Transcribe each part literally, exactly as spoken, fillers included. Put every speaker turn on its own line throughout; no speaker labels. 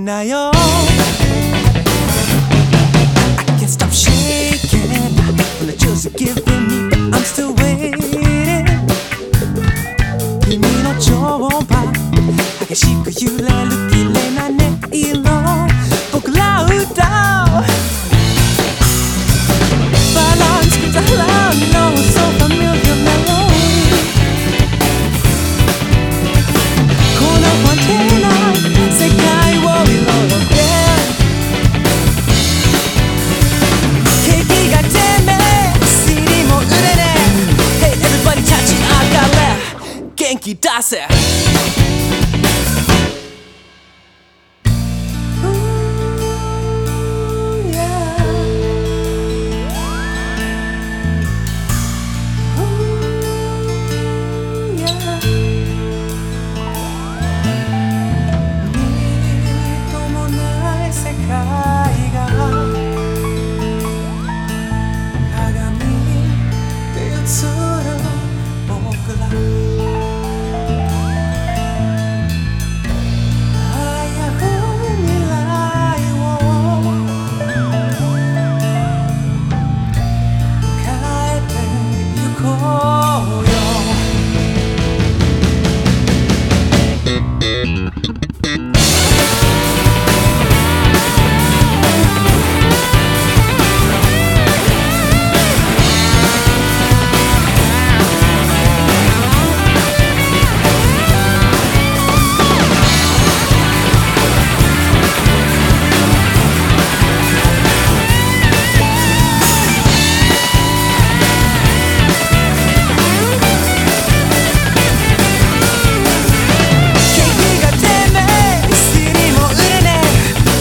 なよ。 I can't stop shaking when the juice you're giving me, but I'm still waiting. 君の超音波激しく揺れる綺麗な音色、僕ら歌う Balance with the love, no so familiar melody. この不安定な世界を彩って景気がてめえ シーディー も売れねえ Hey everybody 立ち上がれ元気出せ。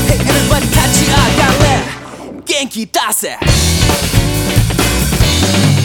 元気出せ。